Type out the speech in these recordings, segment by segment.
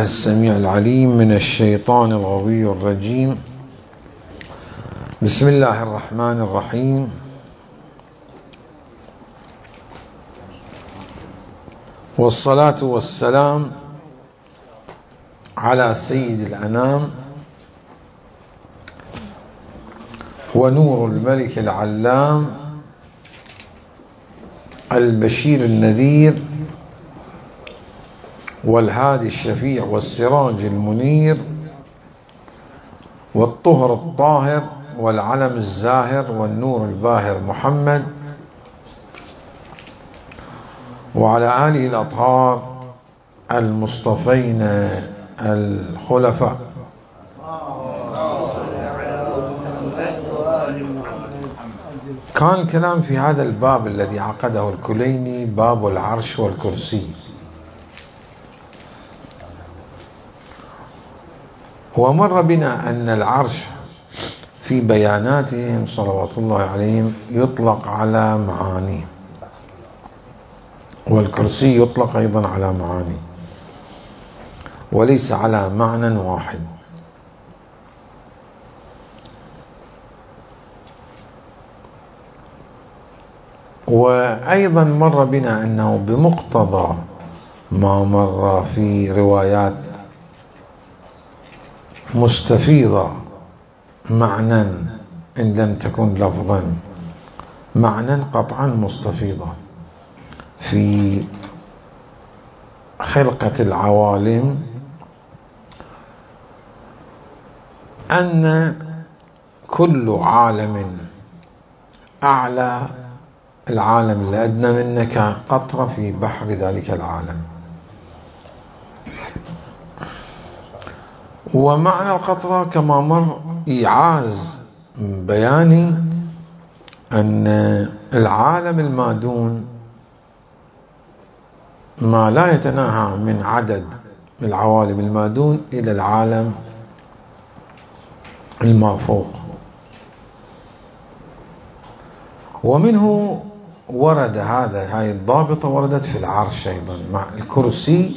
السميع العليم من الشيطان الغوي الرجيم. بسم الله الرحمن الرحيم. والصلاة والسلام على سيد الأنام ونور الملك العلام البشير النذير والهادي الشفيع والسراج المنير والطهر الطاهر والعلم الزاهر والنور الباهر محمد وعلى آله الأطهار المصطفين الخلفاء. كان الكلام في هذا الباب الذي عقده الكليني، باب العرش والكرسي، ومر بنا أن العرش في بياناتهم صلوات الله عليهم يطلق على معاني، والكرسي يطلق أيضا على معاني وليس على معنى واحد. وأيضا مر بنا أنه بمقتضى ما مر في روايات مستفيضة معنى إن لم تكن لفظا، معنى قطعا مستفيضة في خلقة العوالم، أن كل عالم أعلى العالم الأدنى منك قطرة في بحر ذلك العالم. ومعنى القطرة كما مر إيعاز بياني أن العالم المادون ما لا يتناهى من عدد العوالم المادون إلى العالم المافوق. ومنه ورد هاي الضابطة وردت في العرش أيضا، مع الكرسي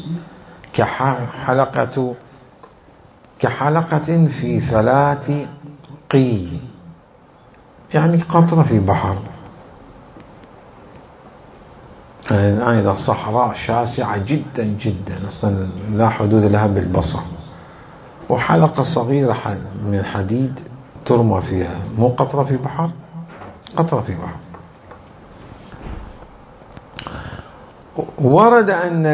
كحلقة في فلات قي، يعني قطرة في بحر. يعني إذا صحراء شاسعة جدا جدا أصلا لا حدود لها بالبصر، وحلقة صغيرة من الحديد ترمى فيها، مو قطرة في بحر، قطرة في بحر. ورد أن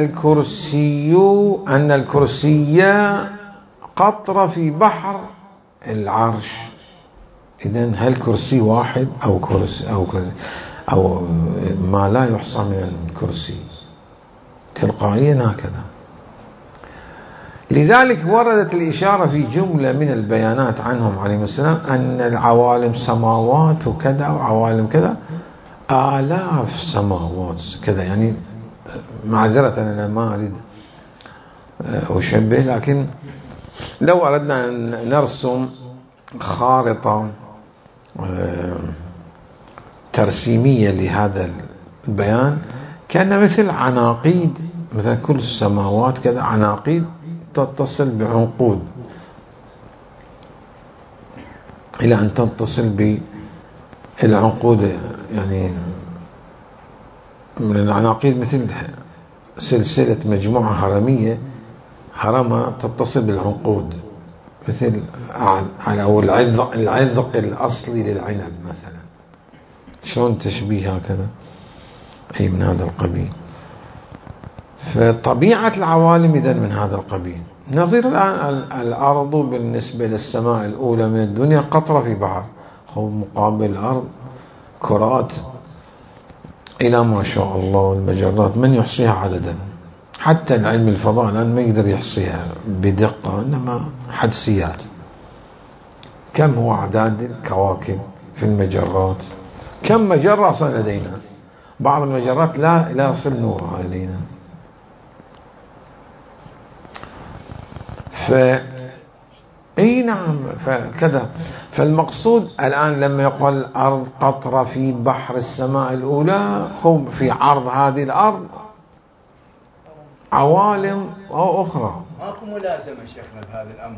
الكرسي قطرة في بحر العرش. إذن هل كرسي واحد أو كرسي أو ما لا يحصى من الكرسي تلقائيا هكذا؟ لذلك وردت الإشارة في جملة من البيانات عنهم عليهم السلام أن العوالم سماوات وكذا وعوالم كذا، آلاف سماوات كذا. يعني معذرة أنا ما أريد أشبه، لكن لو أردنا أن نرسم خارطة ترسيمية لهذا البيان، كان مثل عناقيد، مثل كل السماوات كذا عناقيد تتصل بعنقود إلى أن تتصل بالعنقود. يعني من العناقيد مثل سلسلة مجموعة هرمية، هرمة تتصل بالعنقود، مثل أو العذق الأصلي للعنب مثلا. شلون تشبيه هكذا؟ أي من هذا القبيل. فطبيعة العوالم إذن من هذا القبيل. نظير الآن الأرض بالنسبة للسماء الأولى من الدنيا قطرة في بحر، مقابل الأرض كرات إلى ما شاء الله المجرات، من يحصيها عددا؟ حتى العلم الفضاء الآن ما يقدر يحصيها بدقة، إنما حدسيات. كم هو أعداد الكواكب في المجرات؟ كم مجرة أصلا لدينا؟ بعض المجرات لا يصل نورها إلينا. أي نعم. فكذا. فالمقصود الآن لما يقول الأرض قطرة في بحر السماء الأولى، في عرض هذه الأرض عوالم أو أخرى ماكو ملازمة شيخنا بهذا الأمر؟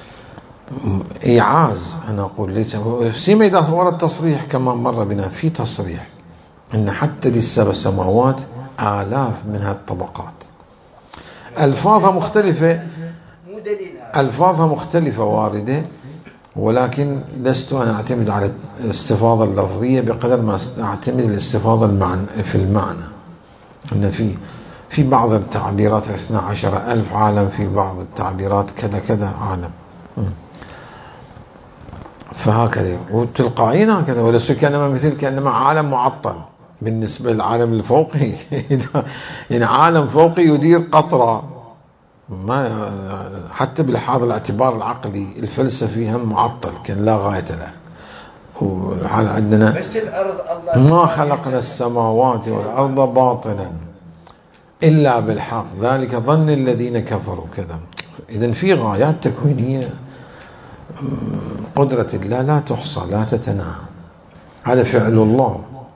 إيعاز، أنا أقول ليس سيما إذا ورد تصريح كما مر بنا في تصريح أن حتى دي السبع سماوات آلاف من هالطبقات، ألفاظها مختلفة، ألفاظها مختلفة واردة، ولكن لست أنا أعتمد على الاستفاضة اللفظية بقدر ما أعتمد الاستفاضة في المعنى. أن في بعض التعبيرات 12,000 عالم، في بعض التعبيرات كذا كذا عالم، فهكذا وتلقائيا هكذا. وليس كأنما مثل كأنما عالم معطل بالنسبة للعالم الفوقي يعني عالم فوقي يدير قطرة، ما حتى بهذا الاعتبار العقلي الفلسفي هم معطل كان لا غاية له. وحال عندنا بس الأرض الله ما خلقنا السماوات والأرض باطلا إلا بالحق ذلك ظن الذين كفروا كذا. إذن في غايات تكوينية قدرة الله لا تحصى لا تتناهى، هذا فعل الله.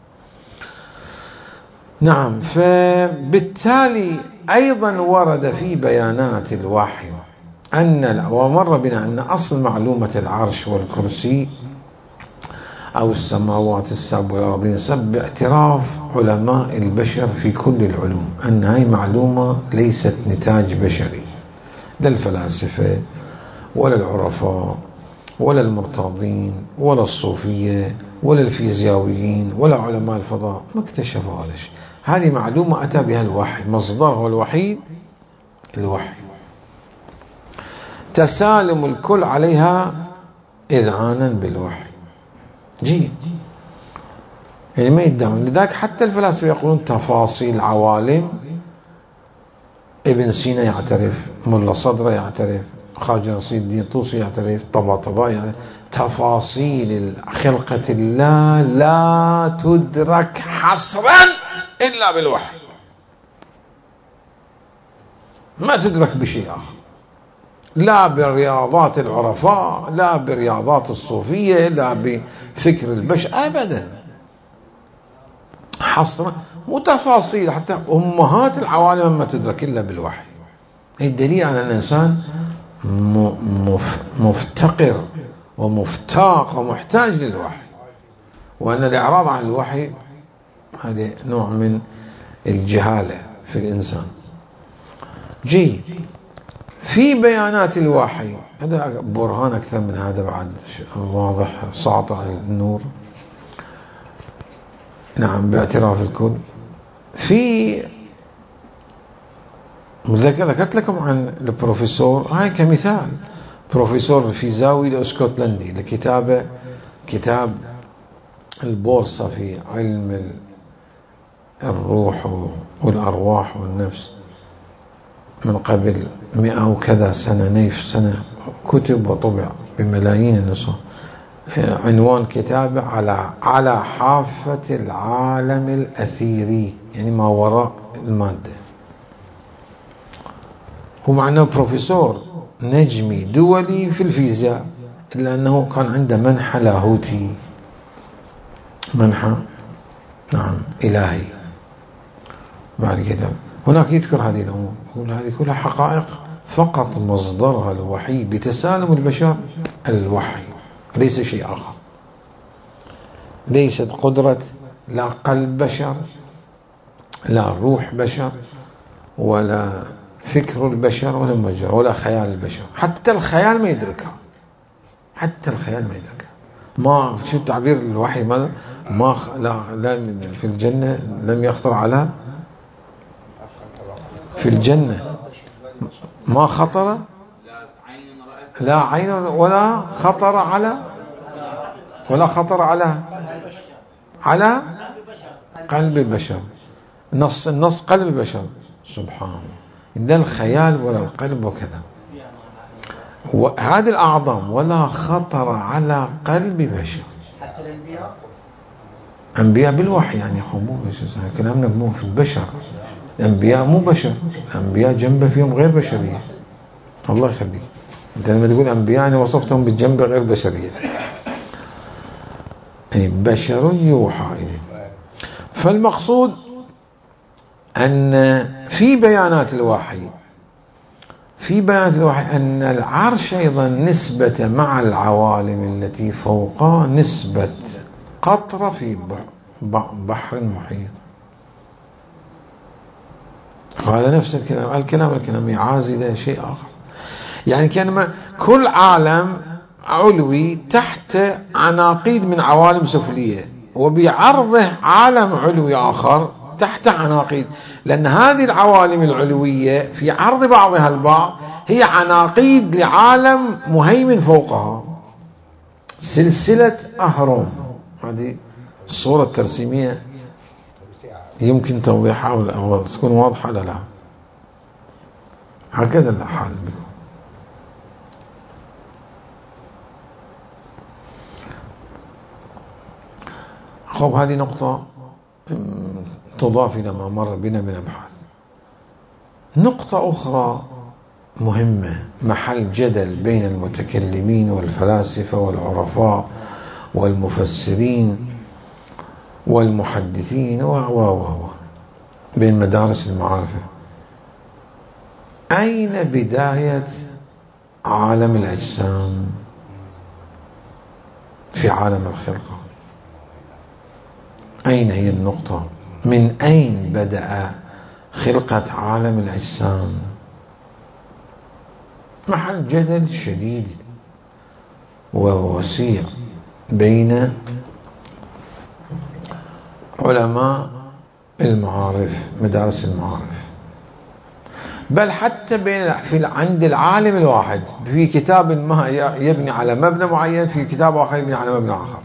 نعم. فبالتالي أيضا ورد في بيانات الوحي ومر بنا أن أصل معلومة العرش والكرسي أو السماوات السبع والأرضين السبع باعتراف علماء البشر في كل العلوم أن هاي معلومة ليست نتاج بشري، لا الفلاسفة ولا العرفاء ولا المرتاضين ولا الصوفية ولا الفيزيائيين ولا علماء الفضاء ما اكتشفوا هذا الشيء. هذه معلومة أتى بها الوحي، مصدره الوحيد الوحي، تسالم الكل عليها إذعانا بالوحي. جيد، يعني ما يدعون. لذلك حتى الفلاسفة يقولون تفاصيل عوالم، ابن سينا يعترف، ملا صدرة يعترف، خواجة نصير الدين الطوسي يعترف، طباطبائي يعترف، تفاصيل خلقة الله لا تدرك حصرا إلا بالوحي، ما تدرك بشيء آخر، لا برياضات العرفاء، لا برياضات الصوفية، لا بفكر البشر أبدا، حصرا متفاصيل حتى أمهات العوالم ما تدرك إلا بالوحي. الدليل على أن الإنسان مفتقر ومفتاق ومحتاج للوحي، وأن الإعراض عن الوحي هذا نوع من الجهالة في الإنسان. جيد، في بيانات الوحي هذا برهان أكثر من هذا بعد واضح ساطع النور. نعم، باعتراف الكل. في ذكرت لكم عن البروفيسور، هاي كمثال، بروفيسور الفيزيائي الاسكتلندي لكتابه كتاب البورصة في علم الروح والأرواح والنفس من قبل 100 وكذا سنة، نيف سنة، كتب وطبع بملايين النسخ. عنوان كتابه على حافة العالم الأثيري، يعني ما وراء المادة. هو معناه بروفيسور نجمي دولي في الفيزياء، إلا أنه كان عنده منحى لاهوتي، منحى نعم إلهي. بعد كده هناك يذكر هذه الأمور، يقول هذه كلها حقائق فقط مصدرها الوحي بتسالم البشر الوحي، ليس شيء آخر، ليست قدرة لا قلب بشر، لا روح بشر، ولا فكر البشر، ولا مجرى، ولا خيال البشر. حتى الخيال ما يدركها، حتى الخيال ما يدركها. ما شو تعبير الوحي؟ ما لا في الجنة لم يخطر على، في الجنة ما خطر، لا عين ولا خطر على قلب البشر. النص قلب البشر، سبحان الله، لا الخيال ولا القلب وكذا، وهذه الأعظم ولا خطر على قلب بشر. حتى الأنبياء، أنبياء بالوحي يعني كلامنا مو في البشر، الأنبياء مو بشر، الأنبياء جنبه فيهم غير بشرية. الله يخليك، أنت لما تقول أنبياء يعني وصفتهم بالجنبة غير بشرية، يعني بشر يوحى إليه. فالمقصود أن في بيانات الوحي في بيانات الوحي أن العرش أيضا نسبة مع العوالم التي فوقه نسبة قطرة في بحر محيط. هذا نفس الكلام يعازي ده شيء آخر. يعني كان كل عالم علوي تحت عناقيد من عوالم سفلية، وبعرضه عالم علوي آخر تحت عناقيد، لأن هذه العوالم العلوية في عرض بعضها البعض هي عناقيد لعالم مهيمن فوقها، سلسلة أهرم. هذه الصورة الترسيمية يمكن توضيحها أو تكون واضحة لا لا، هكذا الحال بكم. خب هذه نقطة تضاف إلى ما مر بنا من أبحاث. نقطة أخرى مهمة محل جدل بين المتكلمين والفلاسفة والعرفاء والمفسرين والمحدثين بين مدارس المعارف: أين بداية عالم الأجسام في عالم الخلقة؟ أين هي النقطة؟ من أين بدأ خلقة عالم الأجسام؟ محل جدل شديد ووسيع بين علماء المعارف، مدارس المعارف، بل حتى عند العالم الواحد في كتاب ما يبني على مبنى معين، في كتاب آخر يبني على مبنى آخر.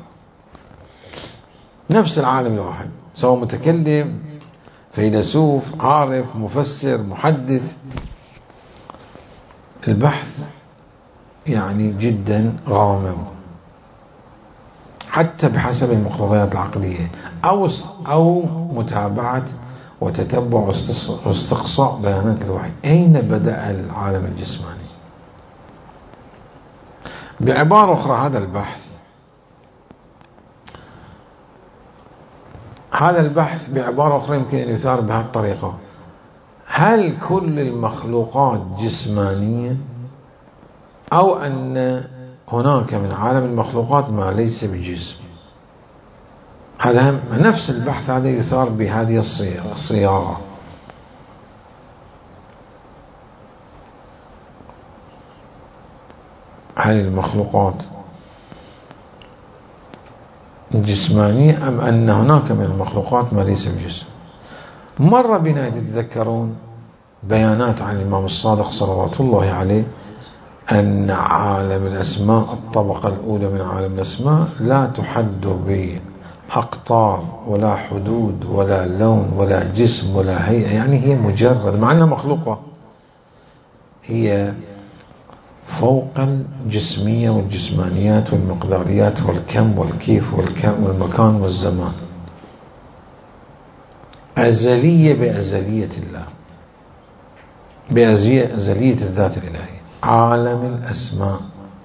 نفس العالم الواحد، سواء متكلم، فيلسوف، عارف، مفسر، محدث. البحث يعني جدا غامض، حتى بحسب المقتضيات العقلية أو متابعة وتتبع واستقصاء بيانات الوحي. أين بدأ العالم الجسماني؟ بعبارة أخرى، هذا البحث بعبارة أخرى يمكن أن يثار بهذه الطريقة: هل كل المخلوقات جسمانية، أو أن هناك من عالم المخلوقات ما ليس بجسم؟ هذا نفس البحث هذا يثار بهذه الصياغة. هل المخلوقات جسمانية، أم أن هناك من المخلوقات ما ليس بجسم؟ مر بنا تتذكرون بيانات عن الإمام الصادق صلوات الله عليه أن عالم الأسماء، الطبقة الأولى من عالم الأسماء، لا تحد بأقطار ولا حدود ولا لون ولا جسم ولا هيئة، يعني هي مجرد، مع أنها مخلوقة، هي فوق الجسمية والجسمانيات والمقداريات والكم والكيف والمكان والزمان، أزلية بأزلية الله، بأزلية الذات الإلهية. عالم الأسماء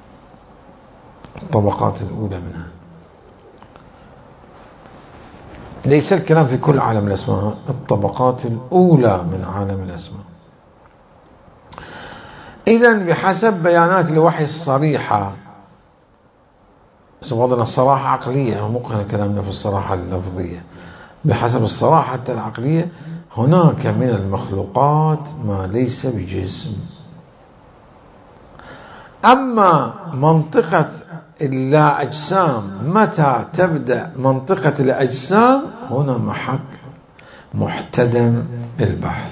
الطبقات الأولى منها، ليس الكلام في كل عالم الأسماء، الطبقات الأولى من عالم الأسماء. إذن بحسب بيانات الوحي الصريحة، سبحانه الصراحة عقلية، ومقهنا كلامنا في الصراحة اللفظية، بحسب الصراحة العقلية هناك من المخلوقات ما ليس بجسم. أما منطقة اللا أجسام، متى تبدأ منطقة الأجسام؟ هنا محك محتدم البحث.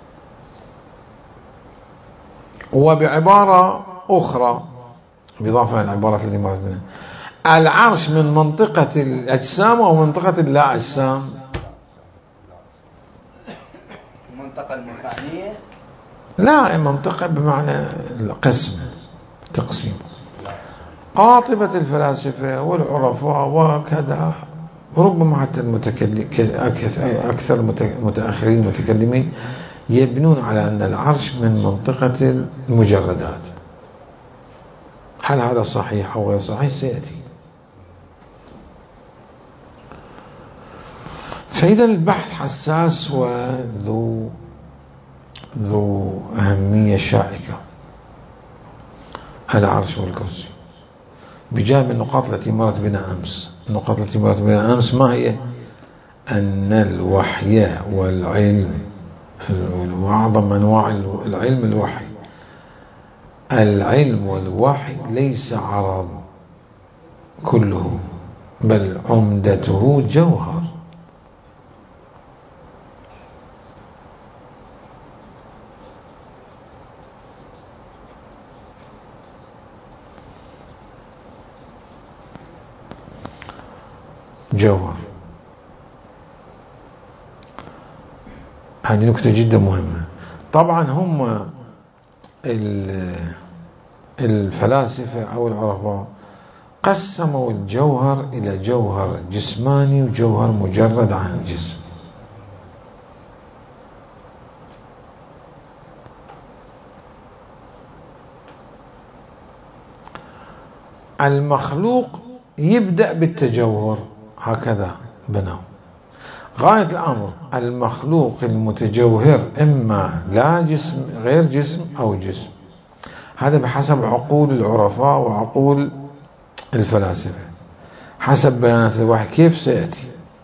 وبعبارة أخرى، بإضافة إلى العبارات التي مرت منها، العرش من منطقة الأجسام أو منطقة اللا أجسام؟ المنطقة المكانية؟ لا، منطقة بمعنى القسم، تقسيم. قاطبة الفلاسفة والعرفاء وكذا، ربما حتى أكثر المتأخرين المتكلمين يبنون على أن العرش من منطقة المجردات. هل هذا صحيح أو غير صحيح سيأتي. فإذا البحث حساس وذو أهمية شائكة. العرش والكرسي، بجانب النقاط التي مرت بنا أمس. النقاط التي مرت بنا أمس ما هي؟ أن الوحي والعلم، وأعظم أنواع العلم الوحي. العلم والوحي ليس عرض كله، بل عمدته جوهر. جوهر. هذه نكتة جدا مهمة. طبعا هم الفلاسفة أو العرفاء قسموا الجوهر إلى جوهر جسماني وجوهر مجرد عن الجسم. المخلوق يبدأ بالتجوهر، هكذا بنوا. غاية الأمر المخلوق المتجوهر إما لا جسم، غير جسم، أو جسم. هذا بحسب عقول العرفاء وعقول الفلاسفة، حسب بيانات الوحي كيف سيأتي.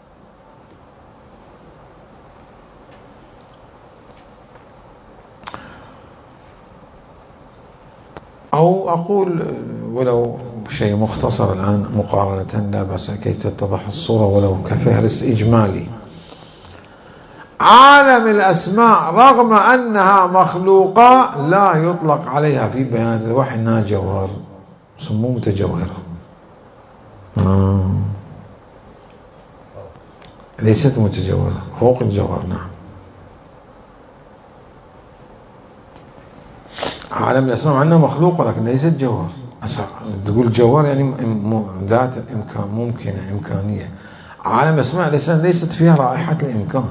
أو أقول ولو شيء مختصر الآن مقارنة، لا بأس كي تتضح الصورة ولو كفهرس إجمالي. عالم الأسماء رغم أنها مخلوقة لا يطلق عليها في بيانات الوحي أنها جوهر، سموه متجوهرة. ليست متجوهرة، فوق الجوهر. نعم. عالم الأسماء مع أنها مخلوقة لكن ليست جوهر. تقول جوهر يعني ذات إمكان، ممكنة، إمكانية. عالم الأسماء ليست فيها رائحة الإمكان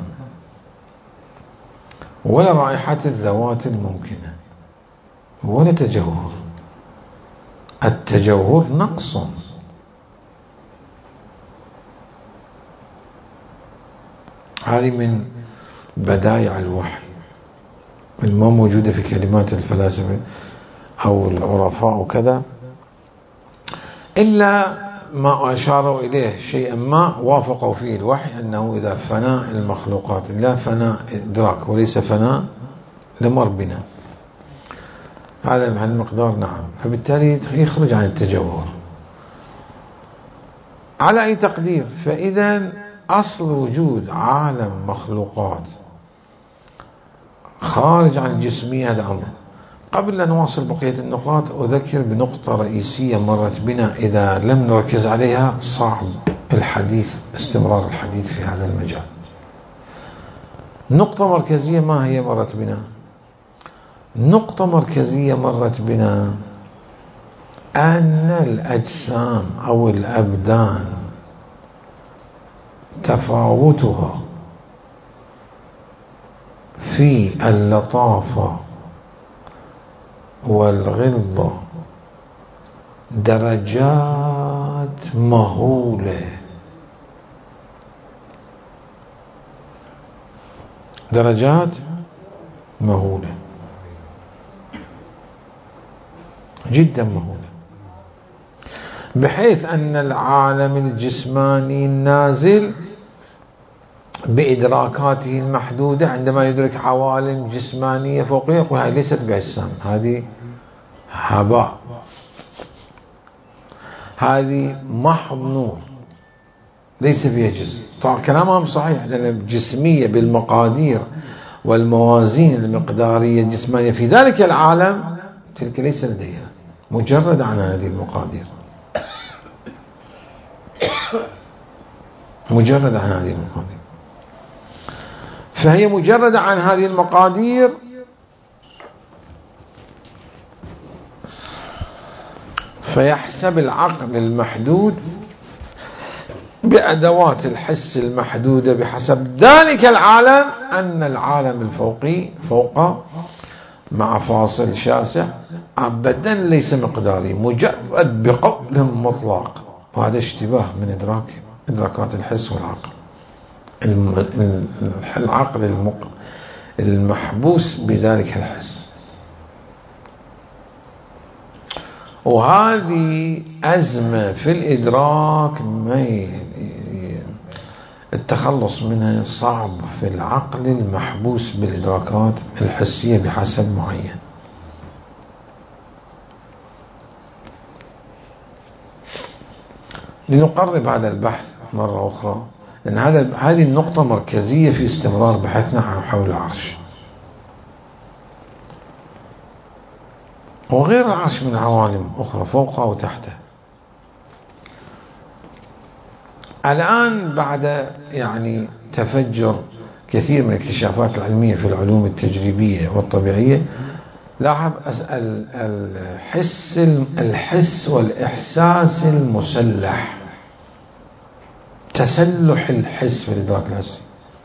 ولا رائحة الذوات الممكنة ولا تجوهر. التجوهر نقص. هذه من بدايع الوحي ما موجودة في كلمات الفلاسفة أو العرفاء وكذا، إلا ما أشاروا إليه شيئا ما وافقوا فيه الوحي، أنه إذا فناء المخلوقات لا فناء إدراك وليس فناء لمر بنا، هذا مع المقدار. نعم. فبالتالي يخرج عن التجوهر على أي تقدير. فإذا أصل وجود عالم مخلوقات خارج عن الجسمية هذا أمر. قبل أن نواصل بقية النقاط أذكر بنقطة رئيسية مرت بنا، إذا لم نركز عليها صعب الحديث، استمرار الحديث في هذا المجال. نقطة مركزية ما هي مرت بنا؟ نقطة مركزية مرت بنا أن الأجسام أو الأبدان تفاوتها في اللطافة والغلظة درجات مهولة، درجات مهولة جدا مهولة، بحيث أن العالم الجسماني النازل بإدراكاته المحدودة عندما يدرك عوالم جسمانية فوقية يقول هذه ليست بأجسام، هذه هباء، هذه محض نور ليس فيها جسم. طبعا كلامهم صحيح، لأن الجسمية بالمقادير والموازين المقدارية الجسمانية في ذلك العالم تلك ليس لديها، مجرد عن هذه المقادير، مجرد عن هذه المقادير. فهي مجردة عن هذه المقادير، فيحسب العقل المحدود بأدوات الحس المحدودة بحسب ذلك العالم أن العالم الفوقي فوق مع فاصل شاسع أبدا ليس مقداري، مجرد بقول مطلق. وهذا اشتباه من إدراكات الحس والعقل. العقل المحبوس بذلك الحس. وهذه أزمة في الإدراك التخلص منها صعب في العقل المحبوس بالإدراكات الحسية بحسب معين. لنقرب هذا البحث مرة أخرى، لأن هذه النقطة مركزية في استمرار بحثنا حول العرش، وغير العرش من عوالم أخرى فوقه وتحته. الآن بعد يعني تفجر كثير من الاكتشافات العلمية في العلوم التجريبية والطبيعية، لاحظ الحس والإحساس المسلح، تسلح الحس في الإدراك الحسي.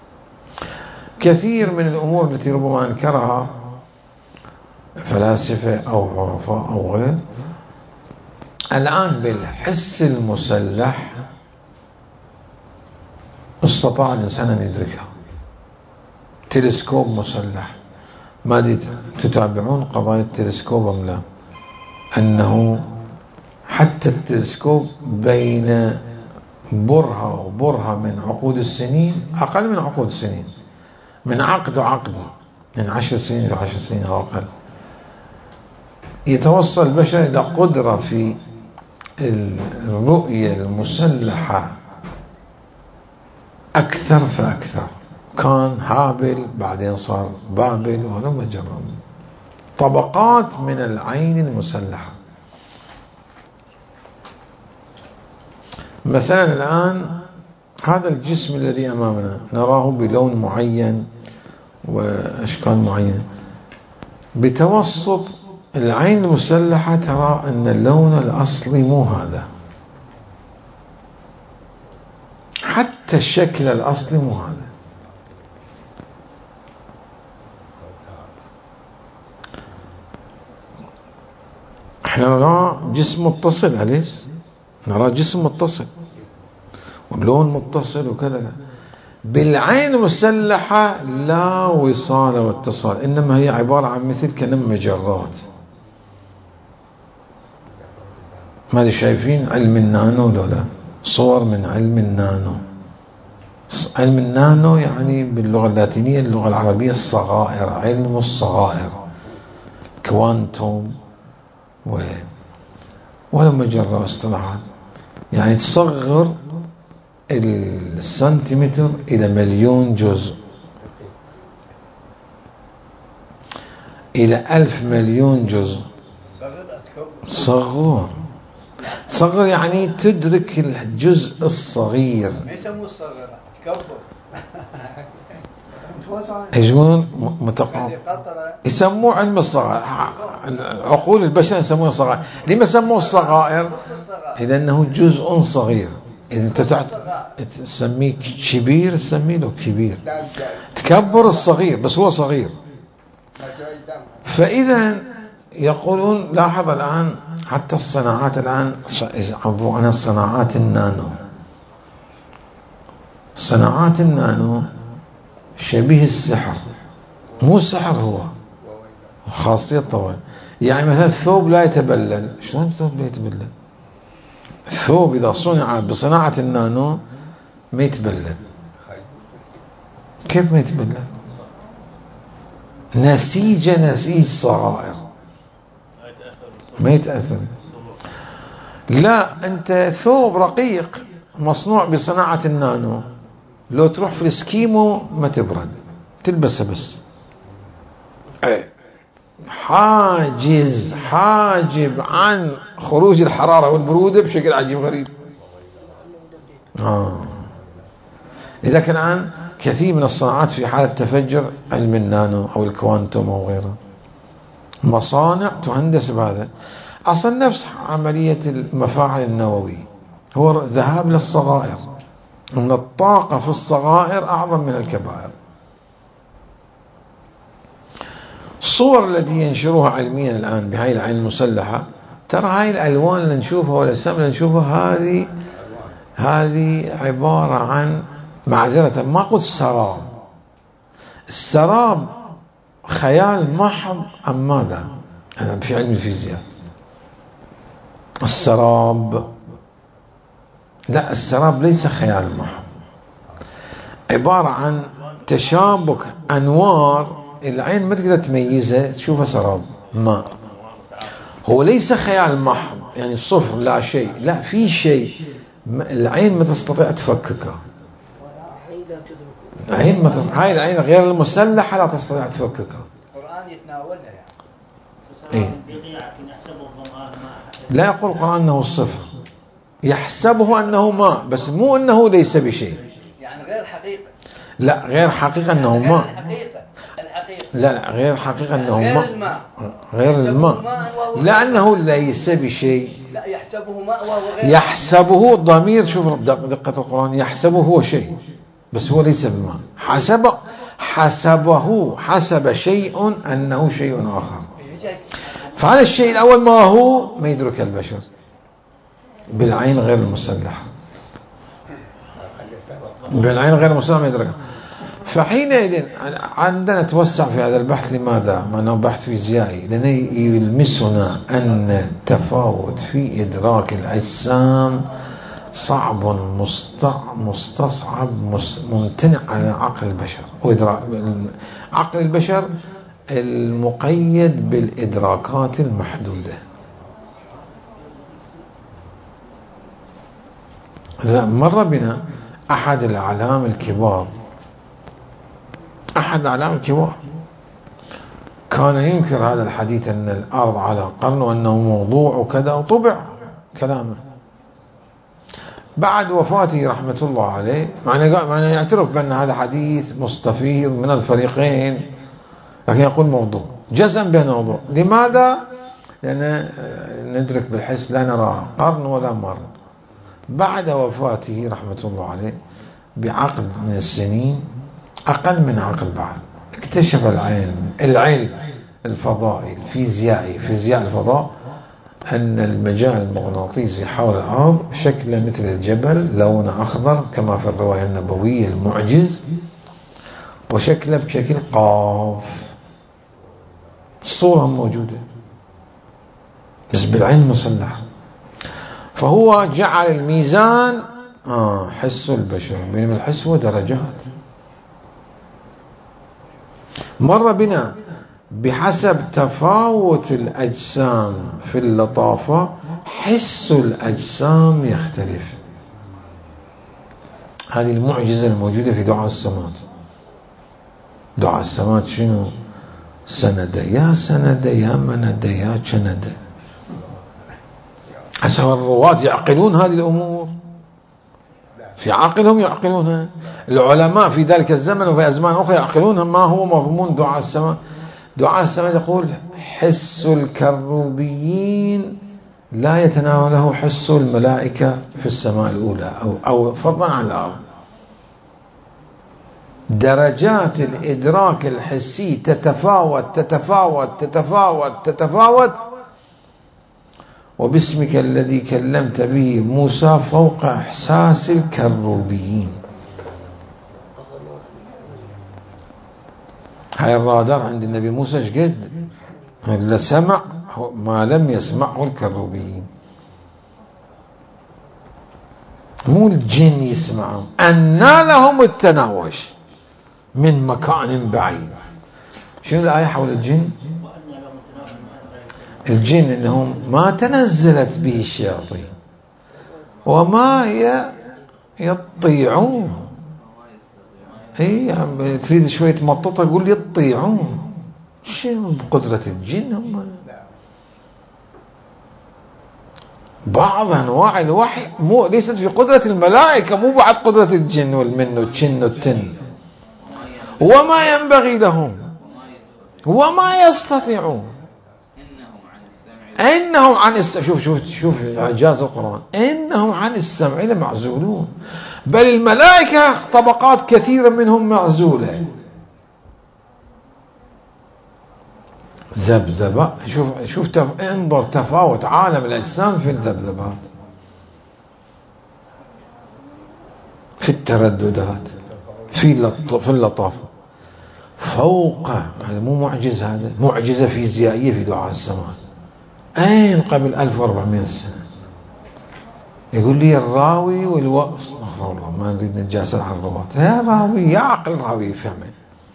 كثير من الأمور التي ربما أنكرها فلاسفة أو عرفاء أو غير، الآن بالحس المسلح استطاع الإنسان أن يدركها. تلسكوب مسلح، ما تتابعون قضايا التلسكوب أم لا؟ أنه حتى التلسكوب بين برهة وبرهة من عقود السنين، أقل من عقود السنين، من عقد وعقد، من 10 سنين إلى 10 سنين أو أقل، يتوصل البشر إلى قدرة في الرؤية المسلحة أكثر فأكثر. كان هابل، بعدين صار بابل، ولما جرب طبقات من العين المسلحة. مثلا الآن هذا الجسم الذي أمامنا نراه بلون معين وأشكال معينة، بتوسط العين المسلحة ترى أن اللون الأصلي مو هذا، حتى الشكل الأصلي مو هذا. احنا نرى جسم متصل، أليس؟ نرى جسم متصل واللون متصل وكذا. بالعين المسلحة لا وصال واتصال، إنما هي عبارة عن مثل كنم مجرات. ماذا شايفين؟ علم النانو لولا صور من علم النانو. علم النانو يعني باللغة اللاتينية، اللغة العربية الصغائر، علم الصغائر، كوانتوم ولا مجرة اصطلاحات، يعني تصغر السنتيمتر إلى مليون جزء، إلى 1000 مليون جزء. صغر يعني تدرك الجزء الصغير. ما يسموه الصغير، تكبر. يجون متقابل، يسموه علم الصغائر. عقول البشر يسموه الصغائر. لما سموه الصغائر؟ لأنه جزء صغير. إذا أنت تسميه كبير، تسميه له كبير. تكبر الصغير، بس هو صغير. فإذا يقولون، لاحظ الآن حتى الصناعات الآن عبروا عنها صناعات النانو. صناعات النانو شبيه السحر، مو السحر، هو خاصية طبعا. يعني مثلا الثوب لا يتبلل. شلون الثوب لا يتبلل؟ الثوب إذا صنع بصناعة النانو ما يتبلل. كيف ما يتبلل؟ نسيج صغائر، ما يتأثر. لا، أنت ثوب رقيق مصنوع بصناعة النانو، لو تروح في الاسكيمو ما تبرد، تلبسه بس. حاجب عن خروج الحرارة والبرودة بشكل عجيب غريب. إذا كان الآن كثير من الصناعات في حالة تفجر علم النانو أو الكوانتوم أو غيره، مصانع تهندس بهذا. أصلا نفس عملية المفاعل النووي هو ذهاب للصغائر، أن الطاقة في الصغائر أعظم من الكبائر. الصور التي ينشروها علميا الآن بهاي العين المسلحة، ترى هاي الألوان اللي نشوفها والأجسام اللي نشوفها هذه عبارة عن، معذرة ما قلت سراب. السراب خيال محض أم ماذا في علم الفيزياء؟ السراب. لا، السراب ليس خيال محض، عبارة عن تشابك أنوار العين ما تقدر تميزها، تشوفها سراب ماء. هو ليس خيال محض يعني صفر لا شيء، لا، في شيء العين ما تستطيع تفككه. هاي العين غير المسلحة لا تستطيع تفككها. القرآن يتناولنا إيه؟ لا يقول القرآن أنه الصفر، يحسبه أنه ماء بس مو أنه ليس بشيء، يعني غير حقيقة. لا، غير حقيقة أنه ماء. الحقيقة. لا، غير حقيقة أنه ماء. غير الماء لأنه ليس بشيء. لا، يحسبه ماء وهو غير. يحسبه ضمير، شوف دقة القرآن، يحسبه هو شيء بس هو ليس بماء. حسب شيء أنه شيء آخر. فهذا الشيء الأول ما هو ما يدرك البشر بالعين غير المسلحة، بالعين غير المسلحة ما يدركها. فحينئذ عندنا نتوسع في هذا البحث. لماذا؟ ما أنه بحث فيزيائي، لأنه يلمسنا أن التفاوت في إدراك الأجسام صعب مستصعب ممتنع على عقل البشر، عقل البشر المقيد بالإدراكات المحدودة. مر بنا أحد الأعلام الكبار، كان ينكر هذا الحديث أن الأرض على قرن وأنه موضوع وكذا، وطبع كلامه. بعد وفاته رحمة الله عليه، معنى يعترف بأن هذا حديث مستفيض من الفريقين، لكن يقول موضوع، جزم بأنه موضوع. لماذا؟ لأن ندرك بالحس لا نرى قرن ولا مر. بعد وفاته رحمة الله عليه بعقد من السنين، أقل من عقل بعد، اكتشف العلم الفضائي الفيزيائي، فيزياء الفضاء، أن المجال المغناطيسي حول الأرض شكله مثل الجبل، لونه أخضر كما في الرواية النبوية المعجز، وشكله بشكل قاف. الصورة موجودة بس بالعين مسلحة. فهو جعل الميزان حس البشر، بينما الحس هو درجات. مر بنا بحسب تفاوت الأجسام في اللطافة حس الأجسام يختلف. هذه المعجزة الموجودة في دعاء السماوات. دعاء السماوات شنو؟ سند يا سند يا مند يا شند. حسب الرواة يعقلون هذه الأمور، في عقلهم يعقلونها. العلماء في ذلك الزمن وفي أزمان أخرى يعقلون ما هو مضمون دعاء السماء. دعاء السماء يقول حس الكروبيين لا يتناوله حس الملائكة في السماء الأولى أو فضلا عن الأرض. درجات الإدراك الحسي تتفاوت، وباسمك الذي كلمت به موسى فوق إحساس الكروبيين. هاي الرادار عند النبي موسى ايش قد لسمع ما لم يسمعه الكروبيين. مو الجن يسمعهم، أن لهم التناوش من مكان بعيد. شنو الآية حول الجن؟ الجن إنهم ما تنزلت به الشياطين وما يطيعون. هي تريد شوية مططة يقول لي يطيعون. شنو بقدرة الجن؟ هم بعض أنواع الوحي ليست في قدرة الملائكة، مو بعد قدرة الجن والمن والجن والتن، وما ينبغي لهم وما يستطيعون. إنهم عن السمع، شوف إعجاز القرآن، إنهم عن السمع لمعزولون. بل الملائكة طبقات كثيرة منهم معزولة. ذبذبة، شوف انظر تفاوت عالم الأجسام في الذبذبات، في الترددات، في اللطافة، فوق. هذا مو معجزة، هذا معجزة فيزيائية في دعاء السماء. أين قبل 1400 سنة يقول لي الراوي استغفر الله، ما نريد نتجاسر على الرواة. يا راوي، يا عقل راوي يفهمه،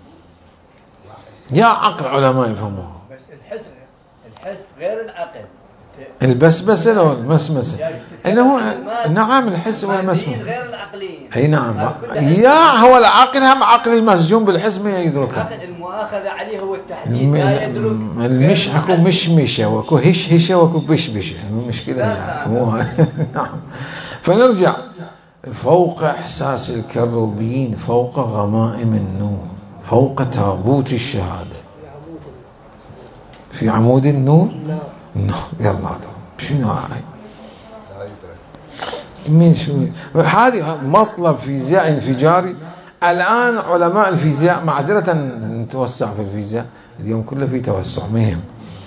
يا عقل علماء يفهموه. بس الحس غير العقل. البسبسة لو المسمسة، إنه نعم الحس والمسمسة غير العقلين. أي نعم. يا هو العقل هم عقل المسجون بالحس ما يدركه. العقل المؤاخذة عليه هو التحديد، لا يدرك. المش اكو مشمشة واكو هشهشة واكو بشبشة، المشكلة يعني. نعم. فنرجع فوق إحساس الكروبيين، فوق غمائم النور، فوق تابوت الشهادة، في عمود النور. يلا هذا شنو هاي؟ من شو هذه؟ مطلب فيزياء انفجاري. الآن علماء الفيزياء، معذرة نتوسع في الفيزياء، اليوم كله في توسع مهم.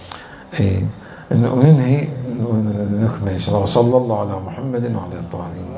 ننهي نكمل إن شاء الله. وصلى الله على محمد وعلى الطاهرين.